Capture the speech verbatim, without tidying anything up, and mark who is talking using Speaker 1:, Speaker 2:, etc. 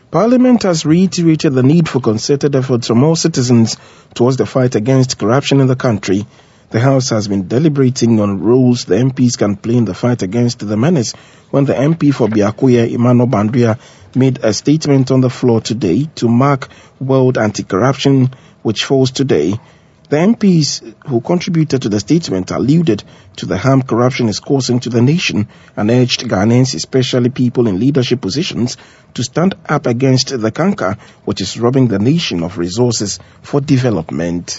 Speaker 1: Parliament has reiterated the need for concerted efforts from all citizens towards the fight against corruption in the country. The House has been deliberating on roles the M Ps can play in the fight against the menace when the M P for Biakuya, Emmanuel Bandria, made a statement on the floor today to mark World Anti-Corruption, which falls today. The M Ps who contributed to the statement alluded to the harm corruption is causing to the nation and urged Ghanaians, especially people in leadership positions, to stand up against the canker which is robbing the nation of resources for development.